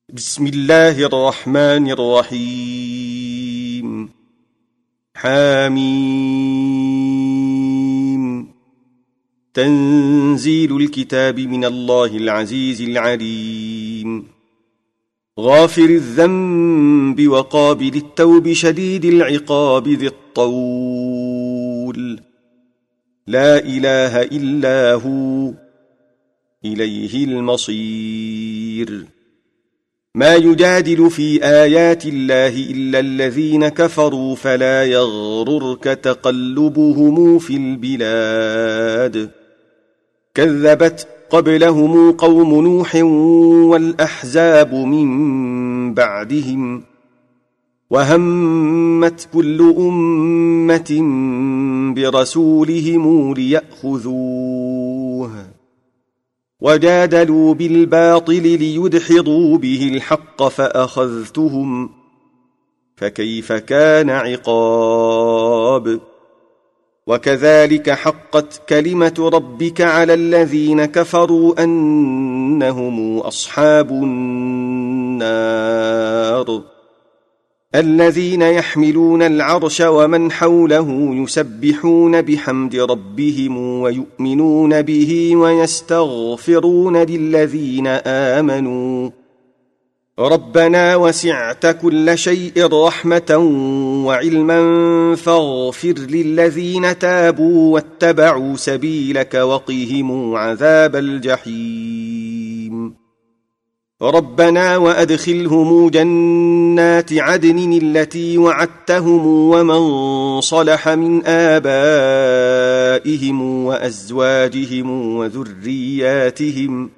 بسم الله الرحمن الرحيم. حميم. تنزيل الكتاب من الله العزيز العليم. غافر الذنب وقابل التوب شديد العقاب ذي الطول. لا إله إلا هو إليه المصير. ما يجادل في آيات الله إلا الذين كفروا فلا يغررك تقلبهم في البلاد. كذبت قبلهم قوم نوح والأحزاب من بعدهم وهمت كل أمة برسولهم ليأخذوه وجادلوا بالباطل ليدحضوا به الحق فأخذتهم فكيف كان عقاب. وكذلك حقت كلمة ربك على الذين كفروا أنهم أصحاب النار. الذين يحملون العرش ومن حوله يسبحون بحمد ربهم ويؤمنون به ويستغفرون للذين آمنوا ربنا وسعت كل شيء رحمة وعلما فاغفر للذين تابوا واتبعوا سبيلك وقهم عذاب الجحيم. ربنا وأدخلهم جنات عدن التي وعدتهم ومن صلح من آبائهم وأزواجهم وذرياتهم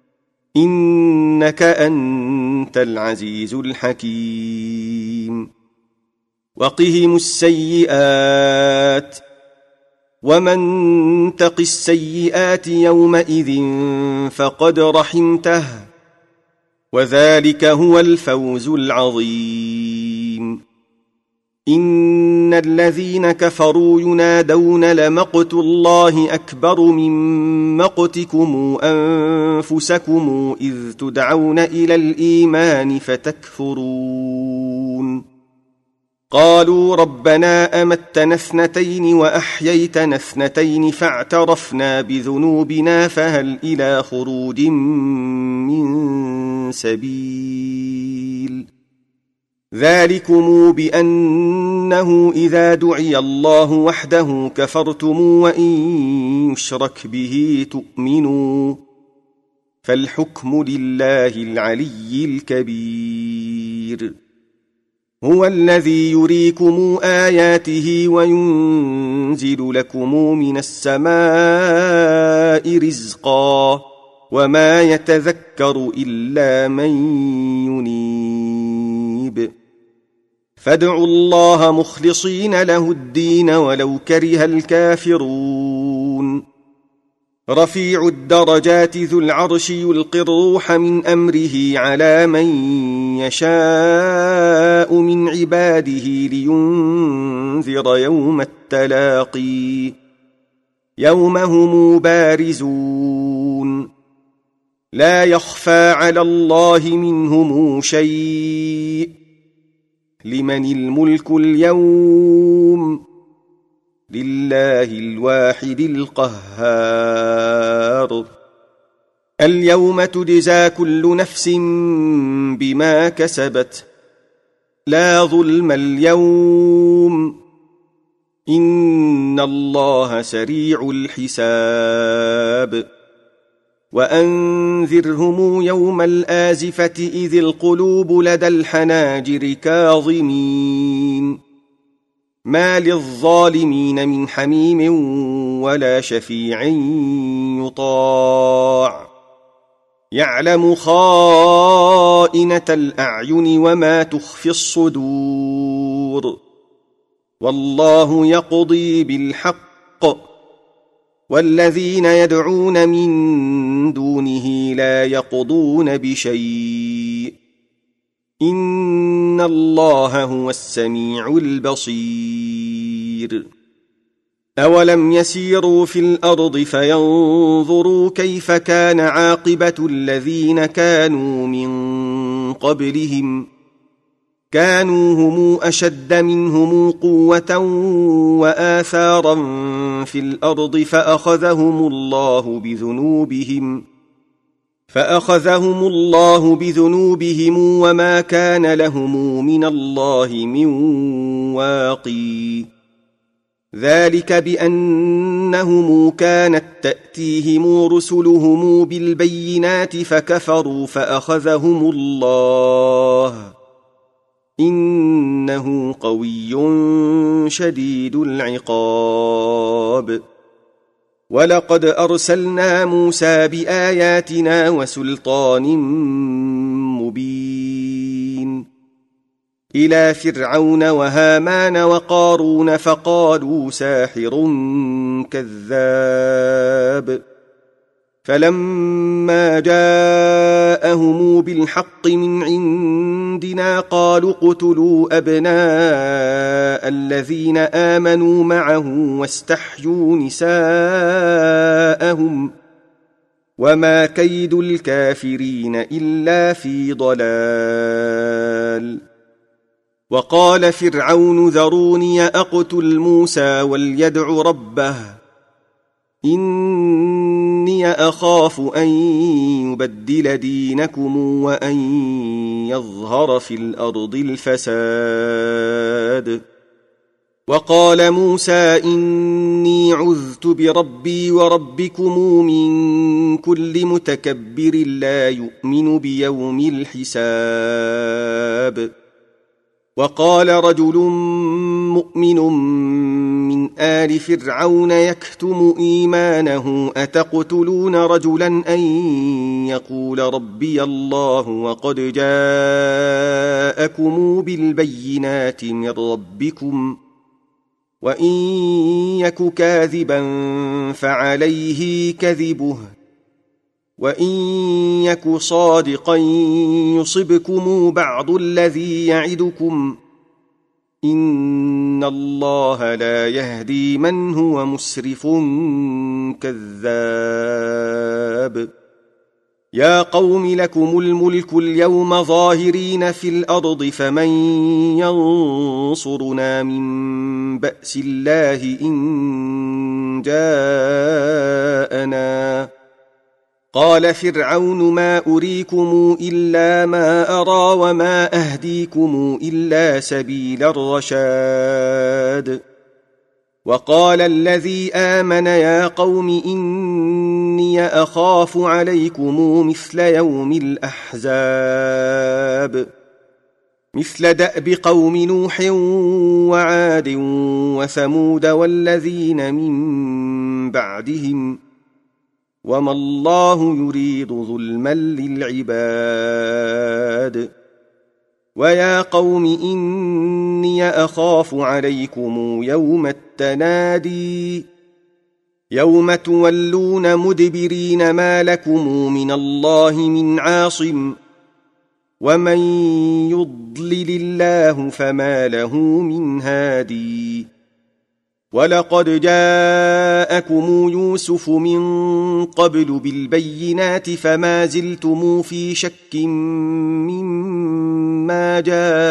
إنك أنت العزيز الحكيم. وقهم السيئات ومن تق السيئات يومئذ فقد رحمته وذلك هو الفوز العظيم. إن الذين كفروا ينادون لمقت الله أكبر من مقتكم أنفسكم إذ تدعون إلى الإيمان فتكفرون. قالوا ربنا أمتنا اثنتين وأحييتنا اثنتين فاعترفنا بذنوبنا فهل إلى خروج من سبيل. ذلكم بأنه إذا دعي الله وحده كفرتم وإن يشرك به تؤمنوا فالحكم لله العلي الكبير. هو الذي يريكم آياته وينزل لكم من السماء رزقا وما يتذكر إلا من ينيب. فادعوا الله مخلصين له الدين ولو كره الكافرون. رفيع الدرجات ذو العرش يلقي الروح من أمره على من يشاء من عباده لينذر يوم التلاقي يوم هم بارزون لا يخفى على الله منهم شيء. لمن الملك اليوم لله الواحد القهار. اليوم تجزى كل نفس بما كسبت لا ظلم اليوم إن الله سريع الحساب. وأنذرهم يوم الآزفة إذ القلوب لدى الحناجر كاظمين ما للظالمين من حميم ولا شفيع يطاع. يعلم خائنة الأعين وما تخفي الصدور. والله يقضي بالحق والذين يدعون من دونه لا يقضون بشيء إن الله هو السميع البصير. أولم يسيروا في الأرض فينظروا كيف كان عاقبة الذين كانوا من قبلهم كانوا هم أشد منهم قوة وآثارا في الأرض فأخذهم الله بذنوبهم وما كان لهم من الله من واقي ذلك بأنهم كانت تأتيهم رسلهم بالبينات فكفروا فأخذهم الله إنه قوي شديد العقاب ولقد أرسلنا موسى بآياتنا وسلطان مبين إلى فرعون وهامان وقارون فقالوا ساحر كذاب فلما جاءهم بالحق من عندنا قالوا اقتلوا أبناء الذين آمنوا معه واستحيوا نساءهم وما كيد الكافرين إلا في ضلال وقال فرعون ذروني أقتل موسى وليدع ربه إني أخاف أن يبدل دينكم وأن يظهر في الأرض الفساد وقال موسى إني عذت بربي وربكم من كل متكبر لا يؤمن بيوم الحساب وقال رجل مؤمن من آل فرعون يكتم إيمانه أتقتلون رجلا أن يقول ربي الله وقد جاءكم بالبينات من ربكم وإن يك كاذبا فعليه كذبه وإن يك صادقا يصبكم بعض الذي يعدكم إن الله لا يهدي من هو مسرف كذاب يا قوم لكم الملك اليوم ظاهرين في الأرض فمن ينصرنا من بأس الله إن جاءنا قال فرعون ما أريكم إلا ما أرى وما أهديكم إلا سبيل الرشاد وقال الذي آمن يا قوم إني أخاف عليكم مثل يوم الأحزاب مثل دأب قوم نوح وعاد وثمود والذين من بعدهم وما الله يريد ظلما للعباد ويا قوم إني أخاف عليكم يوم التنادي يوم تولون مدبرين ما لكم من الله من عاصم ومن يضلل الله فما له من هادي ولقد جاءكم يوسف من قبل بالبينات فما زلتم في شك مما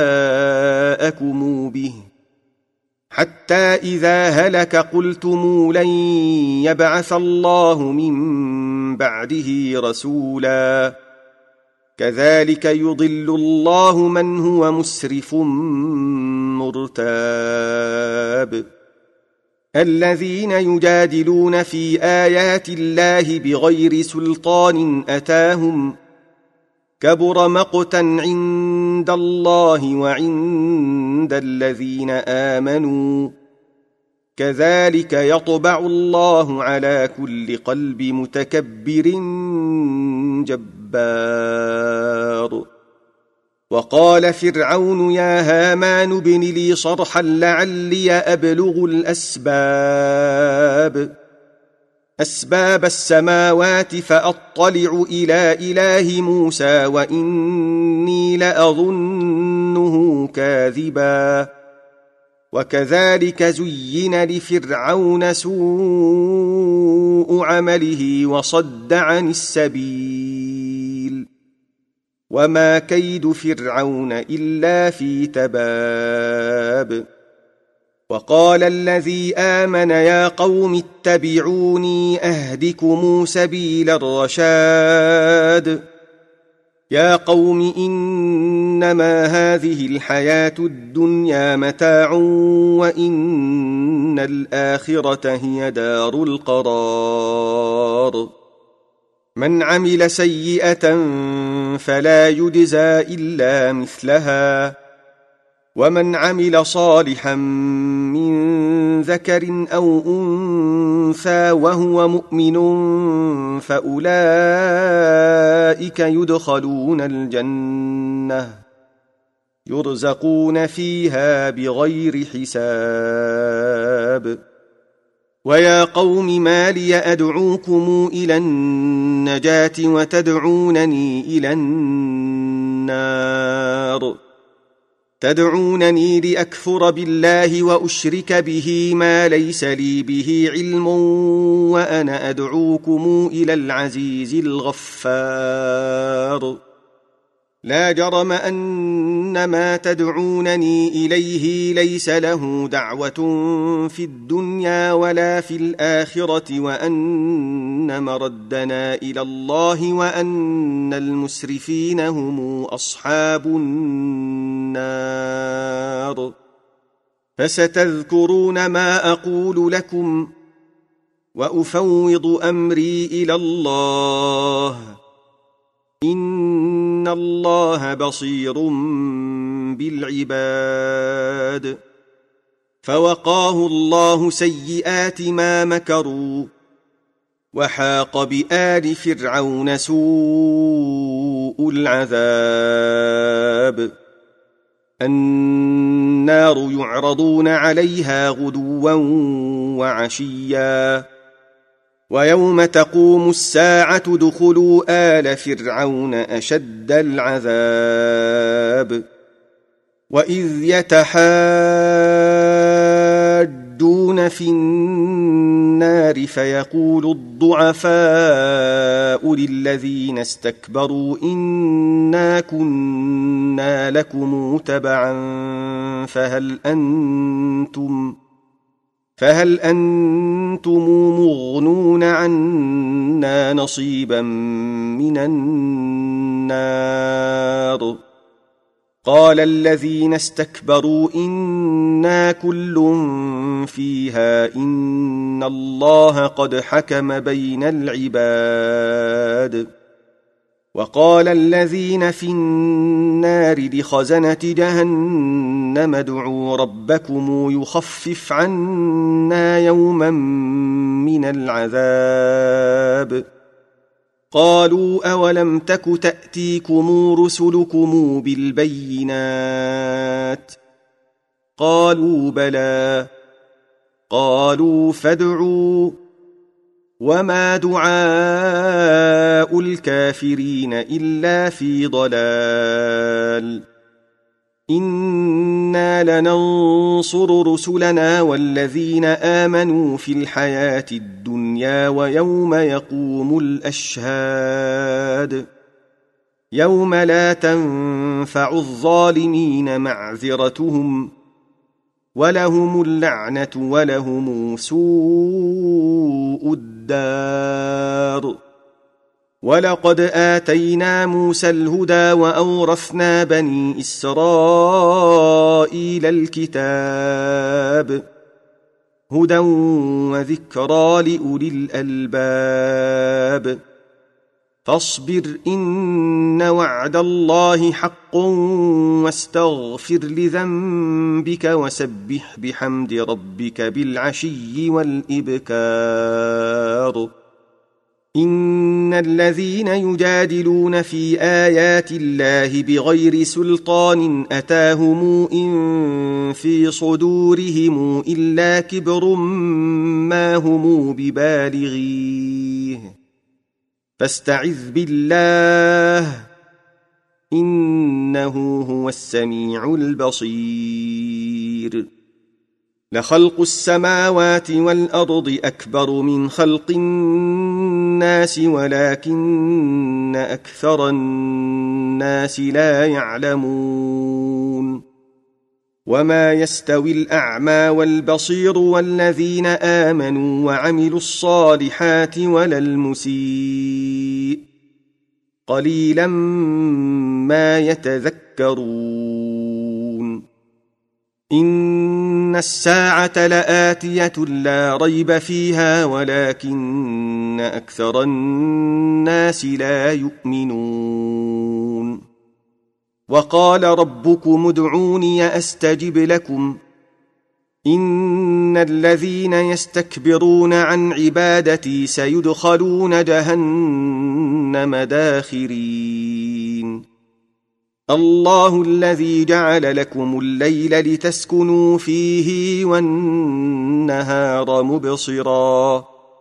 جاءكم به حتى إذا هلك قلتم لن يبعث الله من بعده رسولا كذلك يضل الله من هو مسرف مرتاب الذين يجادلون في آيات الله بغير سلطان أتاهم كبر مقتا عند الله وعند الذين آمنوا كذلك يطبع الله على كل قلب متكبر جبار وقال فرعون يا هامان ابن لي صرحا لعلي أبلغ أسباب السماوات فأطلع إلى إله موسى وإني لأظنه كاذبا وكذلك زين لفرعون سوء عمله وصد عن السبيل وما كيد فرعون إلا في تباب وقال الذي آمن يا قوم اتبعوني أهدكم سبيل الرشاد يا قوم إنما هذه الحياة الدنيا متاع وإن الآخرة هي دار القرار من عمل سيئة فلا يجزى إلا مثلها ومن عمل صالحا من ذكر أو أنثى وهو مؤمن فأولئك يدخلون الجنة يرزقون فيها بغير حساب ويا قوم ما لي أدعوكم إلى النجاة وتدعونني إلى النار تدعونني لأكفر بالله وأشرك به ما ليس لي به علم وأنا أدعوكم إلى العزيز الغفار لا جرم أن ما تدعونني إليه ليس له دعوة في الدنيا ولا في الآخرة وأن مردنا إلى الله وأن المسرفين هم أصحاب النار فستذكرون ما أقول لكم وأفوض أمري إلى الله إن الله بصير بالعباد فوقاه الله سيئات ما مكروا وحاق بآل فرعون سوء العذاب النار يعرضون عليها غدوا وعشيا ويوم تقوم الساعة ادخلوا آل فرعون أشد العذاب وإذ يتحاجون في النار فيقول الضعفاء للذين استكبروا إنا كنا لكم تبعا فهل أنتم مغنون عنا نصيبا من النار قال الذين استكبروا إنا كل فيها إن الله قد حكم بين العباد وقال الذين في النار لخزنة جهنم ادعوا ربكم يخفف عنا يوما من العذاب قالوا أولم تك تأتيكم رسلكم بالبينات قالوا بلى قالوا فادعوا وما دعاء الكافرين إلا في ضلال إنا لننصر رسلنا والذين آمنوا في الحياة الدنيا ويوم يقوم الأشهاد يوم لا تنفع الظالمين معذرتهم ولهم اللعنة ولهم سوء الدار ولقد آتينا موسى الهدى وأورثنا بني إسرائيل الكتاب هدى وذكرى لأولي الألباب فاصبر إن وعد الله حق واستغفر لذنبك وسبح بحمد ربك بالعشي والإبكار إن الذين يجادلون في آيات الله بغير سلطان أتاهم إن في صدورهم إلا كبر ما هم ببالغيه فاستعذ بالله إنه هو السميع البصير لخلق السماوات والأرض أكبر من خلق الناس ولكن أكثر الناس الناس لا يعلمون وما يستوي الأعمى والبصير والذين آمنوا وعملوا الصالحات ولا المسيء قليلا ما يتذكرون إن الساعة لآتية لا ريب فيها ولكن أكثر الناس لا يؤمنون وقال ربكم ادعوني أستجب لكم إن الذين يستكبرون عن عبادتي سيدخلون جهنم داخرين الله الذي جعل لكم الليل لتسكنوا فيه والنهار مبصرا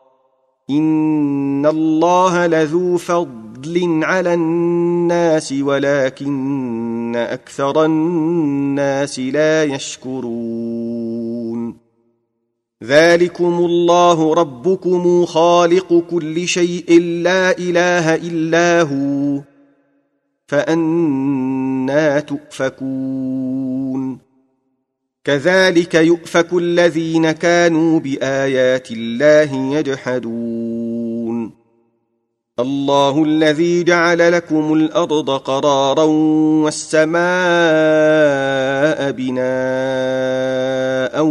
إن الله لذو فضل على الناس ولكن أكثر الناس لا يشكرون ذلكم الله ربكم خالق كل شيء لا إله إلا هو فأنى تؤفكون كذلك يؤفك الذين كانوا بآيات الله يجحدون الله الذي جعل لكم الأرض قرارا والسماء بناء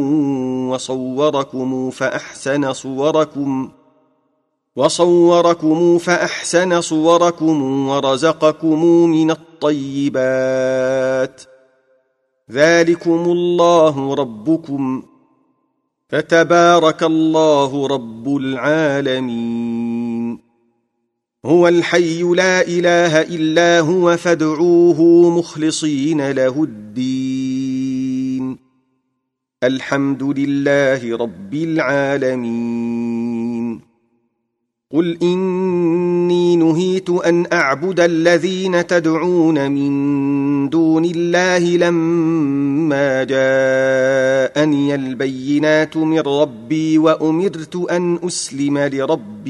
وصوركم فأحسن صوركم ورزقكم من الطيبات ذلكم الله ربكم فتبارك الله رب العالمين هو الحي لا إله إلا هو فادعوه مخلصين له الدين الحمد لله رب العالمين قل إني نهيت أن أعبد الذين تدعون من دون الله لما جاءني البينات من ربي وأمرت أن أسلم لرب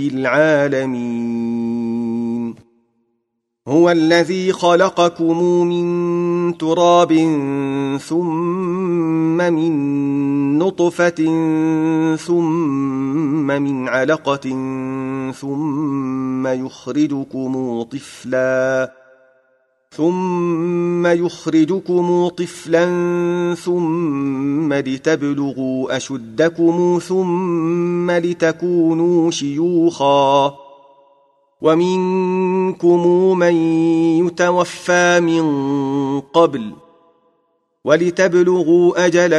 العالمين هو الذي خلقكم من تراب ثم من نطفة ثم من علقة ثم يخرجكم طفلا ثم لتبلغوا أشدكم ثم لتكونوا شيوخا ومنكم من يتوفى من قبل ولتبلغوا أجلا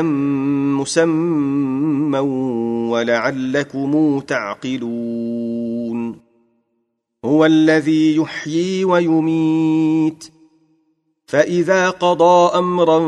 مسمى ولعلكم تعقلون هو الذي يحيي ويميت فإذا قضى أمرا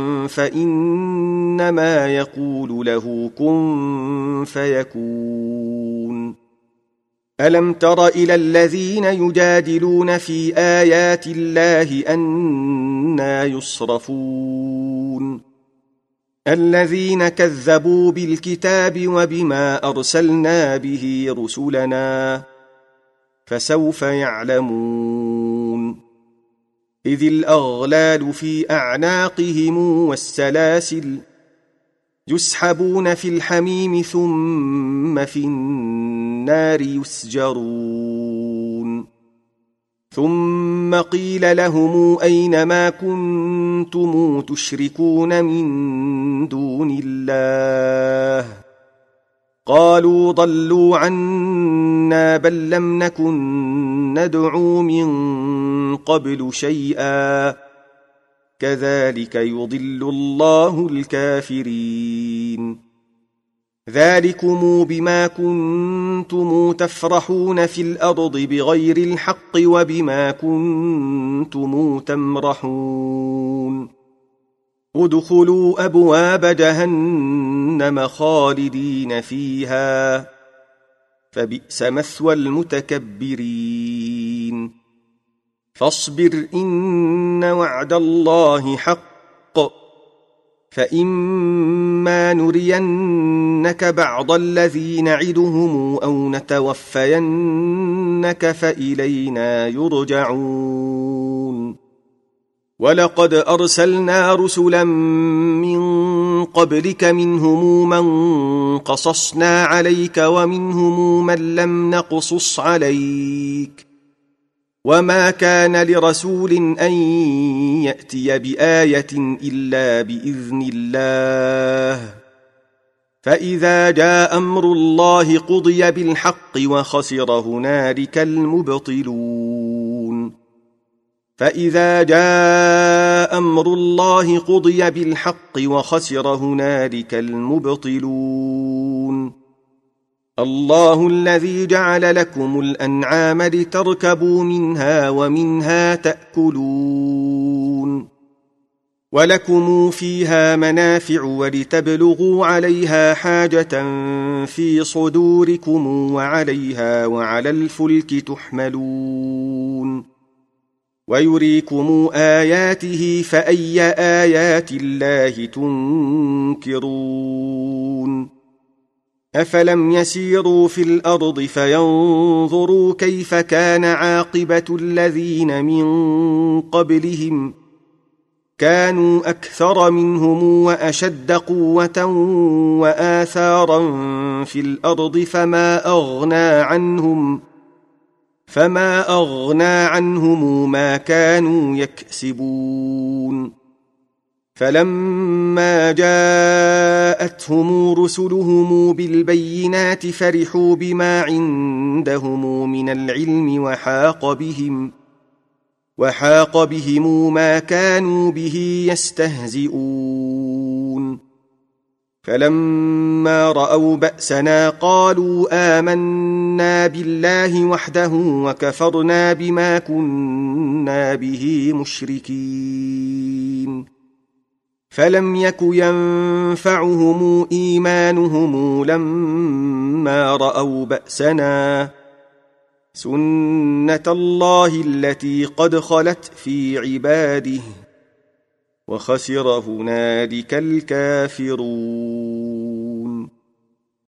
فإنما يقول له كن فيكون ألم تر إلى الذين يجادلون في آيات الله أنى يصرفون الذين كذبوا بالكتاب وبما أرسلنا به رسلنا فسوف يعلمون إذ الأغلال في أعناقهم والسلاسل يسحبون في الحميم ثم في النار يسجرون ثم قيل لهم أين ما كنتم تشركون من دون الله قالوا ضلوا عنا بل لم نكن ندعو من قبل شيئا كذلك يضل الله الكافرين ذلكم بما كنتم تفرحون في الأرض بغير الحق وبما كنتم تمرحون ادخلوا أبواب جهنم خالدين فيها فبئس مثوى المتكبرين فاصبر إن وعد الله حق فإما نرينك بعض الذي نعدهم أو نتوفينك فإلينا يرجعون ولقد أرسلنا رسلا من قبلك منهم من قصصنا عليك ومنهم من لم نقصص عليك وما كان لرسول أن يأتي بآية إلا بإذن الله فإذا جاء أمر الله قضي بالحق وخسر هنالك المبطلون فإذا جاء أمر الله قضي بالحق وخسر هنالك المبطلون الله الذي جعل لكم الأنعام لتركبوا منها ومنها تأكلون ولكم فيها منافع ولتبلغوا عليها حاجة في صدوركم وعليها وعلى الفلك تحملون ويريكم آياته فأي آيات الله تنكرون أفلم يسيروا في الأرض فينظروا كيف كان عاقبة الذين من قبلهم كانوا أكثر منهم وأشد قوة وآثارا في الأرض فما أغنى عنهم ما كانوا يكسبون فلما جاءتهم رسلهم بالبينات فرحوا بما عندهم من العلم وحاق بهم ما كانوا به يستهزئون فلما رأوا بأسنا قالوا آمنا بالله وحده وكفرنا بما كنا به مشركين فلم يك ينفعهم إيمانهم لما رأوا بأسنا سنة الله التي قد خلت في عباده وخسر هنالك الكافرون